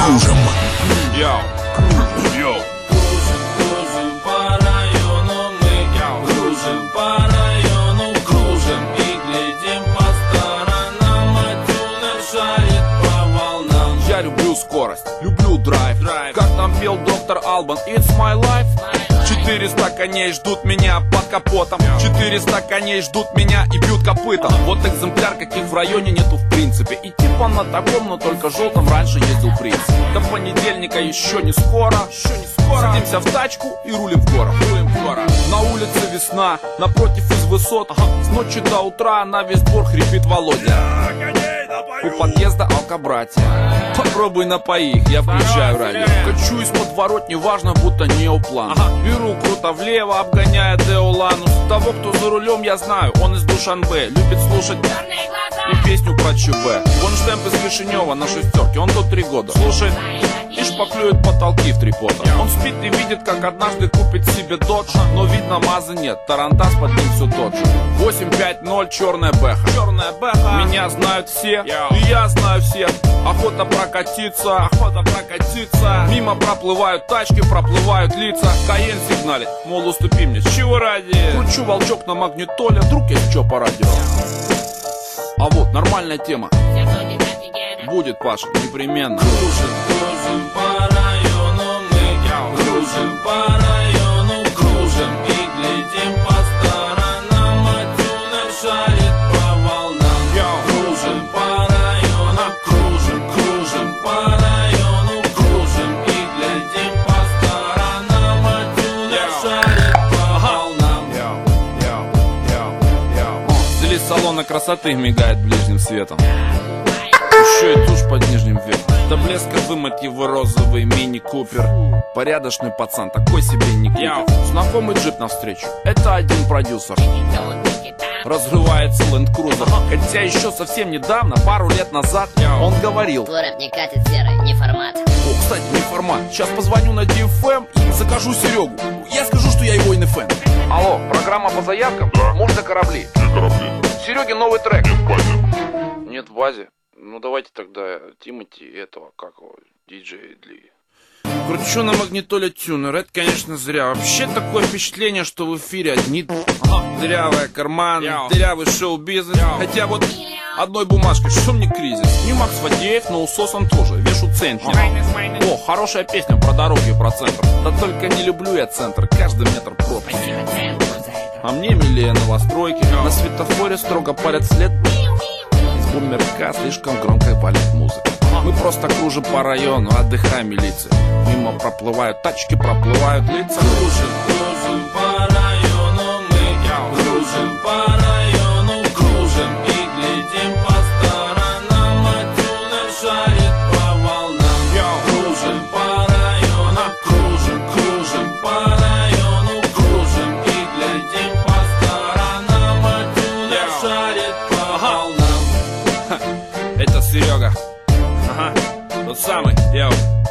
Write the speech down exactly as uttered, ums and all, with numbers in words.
кружим. Йоу, йоу. Кружим по району мы, кружим по району, кружим и глядим по сторонам, а тюнер шарит по волнам. Я люблю скорость, люблю драйв, драйв. Как нам пел доктор Албан, it's my life. Четыреста коней ждут меня под капотом, четыреста коней ждут меня и бьют копытом. Вот экземпляр, каких в районе нету в принципе. И типа на таком, но только желтом раньше ездил принц. До понедельника еще не скоро, еще не скоро. Садимся в тачку и рулим в город, рулим в город. На улице весна, напротив из высот, ага. С ночи до утра на весь двор хрипит Володя. У подъезда алкобратья. Попробуй напои их, я включаю радио. Качу из подворотни, важно, будто неоплан. Ага. Беру круто влево, обгоняя Деоланус. Того, кто за рулем, я знаю, он из Душанбе. Любит слушать и песню про ЧБ. Вон штемп из Кишинева на шестерке, он тут три года слушает и шпаклюет потолки в три пота. Он спит и видит, как однажды купит себе додж. Но видно, мазы нет, тарантас под ним все тот же. Восемь пять ноль, черная бэха. Черная бэха. Меня знают все, и я знаю всех. Охота прокатиться, охота прокатиться. Мимо проплывают тачки, проплывают лица. Каен сигналит, мол, уступи мне, с чего ради? Кручу волчок на магнитоле, вдруг есть что по радио. А вот, нормальная тема. Будет, Паша, непременно. Кружим, кружим по району мы, кружим по району, кружим и глядим по сторонам, а тюнер шарит по волнам. Кружим по району, кружим, кружим по району, кружим и глядим по сторонам, а тюнер шарит по волнам. Стилист салона красоты мигает ближним светом. Еще и тушь под нижним веком. До блеска вымыть его розовый мини-купер. Порядочный пацан, такой себе не купит. Знакомый джип навстречу, это один продюсер. Разрывается ленд-крузер. Хотя еще совсем недавно, пару лет назад, он говорил: твой рэп не катит, серый, не формат. О, кстати, не формат. Сейчас позвоню на ди эф эм и закажу Серегу. Я скажу, что я его эн эф эн. Алло, программа по заявкам? Да. Можно корабли? Не корабли. Сереге новый трек. Нет в базе. Нет в базе. Ну давайте тогда Тимати и этого, как его, диджей Дли. Кручу на магнитоле тюнер, это, конечно, зря. Вообще такое впечатление, что в эфире одни ага. Дырявые карманы, Яу. Дырявый шоу-бизнес. Яу. Хотя вот одной бумажкой, что мне кризис? Не Макс Фадеев, но усосом тоже, вешу центнер. О, хорошая песня про дороги, про центр. Да только не люблю я центр, каждый метр пропасти. А мне милее новостройки. Яу. На светофоре строго палят след. Бумерка слишком громко валит музыка. Мы просто кружим по району, отдыхаем милиция. Мимо проплывают тачки, проплывают лица. Кружим, кружим по району мы, кружим по району, кружим и глядим по сторонам, а тюнер шарит по волнам. Кружим по району, кружим, кружим по району, кружим и глядим по сторонам, а тюнер шарит по волнам. Это Серега. Ага, тот самый, йоу.